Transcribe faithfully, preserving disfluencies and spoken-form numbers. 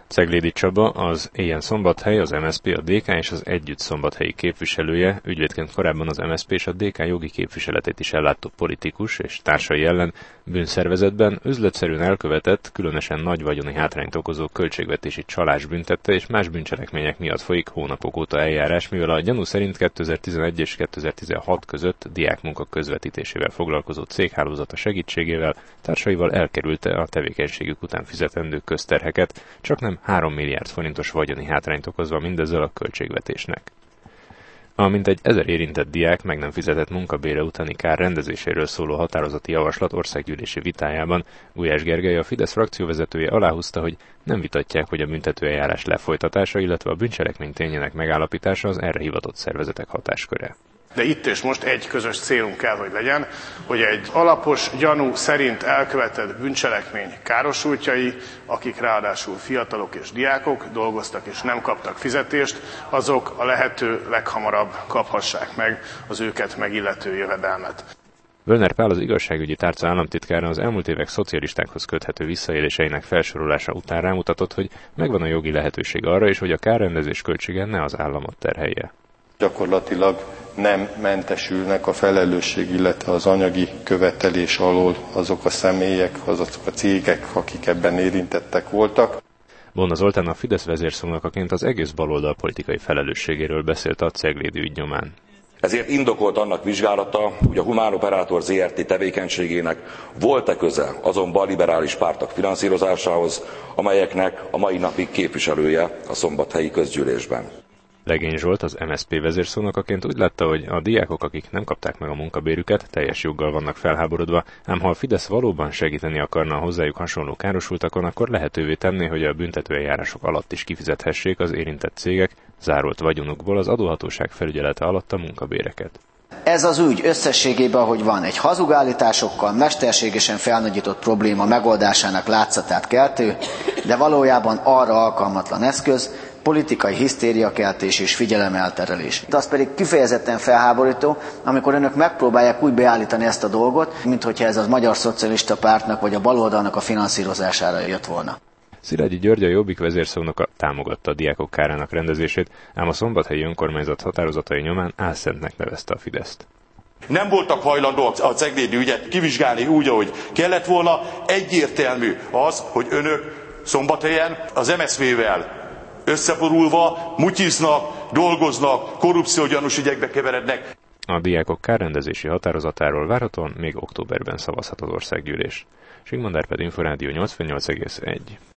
Ceglédi Csaba, az Éljen Szombathely, az em es zé pé, a dé ká és az Együtt Szombathelyi képviselője, ügyvédként korábban az em es zé pé és a dé ká jogi képviseletét is ellátó politikus és társai ellen bűnszervezetben üzletszerűen elkövetett, különösen nagy vagyoni hátrányt okozó költségvetési csalás büntette és más bűncselekmények miatt folyik hónapok óta eljárás, mivel a gyanú szerint kétezer-tizenegy és kétezer-tizenhat között diákmunka közvetítésével foglalkozó céghálózata segítségével társaival elkerülte a tevékenységük után fizetendő közterheket, csak nem három milliárd forintos vagyoni hátrányt okozva mindezzel a költségvetésnek. A mintegy ezer érintett diák meg nem fizetett munkabére utáni kár rendezéséről szóló határozati javaslat országgyűlési vitájában Gulyás Gergely, a Fidesz frakcióvezetője aláhúzta, hogy nem vitatják, hogy a büntetőeljárás lefolytatása, illetve a bűncselekmény tényének megállapítása az erre hivatott szervezetek hatásköre. De itt és most egy közös célunk kell, hogy legyen, hogy egy alapos gyanú szerint elkövetett bűncselekmény károsultjai, akik ráadásul fiatalok és diákok, dolgoztak és nem kaptak fizetést, azok a lehető leghamarabb kaphassák meg az őket megillető jövedelmet. Völner Pál, az igazságügyi tárca államtitkára az elmúlt évek szocialistákhoz köthető visszaéléseinek felsorolása után rámutatott, hogy megvan a jogi lehetőség arra is, hogy a kárrendezés költsége ne az államot terhelje. Gyakorlatilag nem mentesülnek a felelősség, illetve az anyagi követelés alól azok a személyek, azok a cégek, akik ebben érintettek voltak. Bonna Zoltán, a Fidesz vezérszónokaként az egész baloldal politikai felelősségéről beszélt a ceglédi ügy nyomán. Ezért indokolt annak vizsgálata, hogy a Humán Operátor zé er té tevékenységének volt-e köze azon balliberális pártok finanszírozásához, amelyeknek a mai napig képviselője a szombathelyi közgyűlésben. Legény Zsolt, az em es zé pé vezérszónokaként úgy látta, hogy a diákok, akik nem kapták meg a munkabérüket, teljes joggal vannak felháborodva, ám ha a Fidesz valóban segíteni akarna a hozzájuk hasonló károsultakon, akkor lehetővé tenné, hogy a büntetőeljárások alatt is kifizethessék az érintett cégek zárolt vagyonukból az adóhatóság felügyelete alatt a munkabéreket. Ez az ügy összességében, hogy van egy hazugállításokkal mesterségesen felnagyított probléma megoldásának látszatát keltő, de valójában arra alkalmatlan eszköz, politikai hisztériakeltés és figyelemelterelés. Az pedig kifejezetten felháborító, amikor önök megpróbálják úgy beállítani ezt a dolgot, minthogyha ez a Magyar Szocialista Pártnak vagy a baloldalnak a finanszírozására jött volna. Szilágyi György, a Jobbik vezérszónoka támogatta a diákok kárának rendezését, ám a szombathelyi önkormányzat határozatai nyomán álszentnek nevezte a Fideszt. Nem voltak hajlandóak a ceglédi ügyet kivizsgálni úgy, ahogy kellett volna. Egyértelmű az, hogy önök Szombathelyen az em es zé pé-vel összeborulva mutyiznak, dolgoznak, korrupciógyanús ügyekbe keverednek. A diákok kárrendezési határozatáról várhatóan még októberben szavazhat az országgyűlés. Sigmond Árpád, Inforádió nyolcvannyolc egész egy.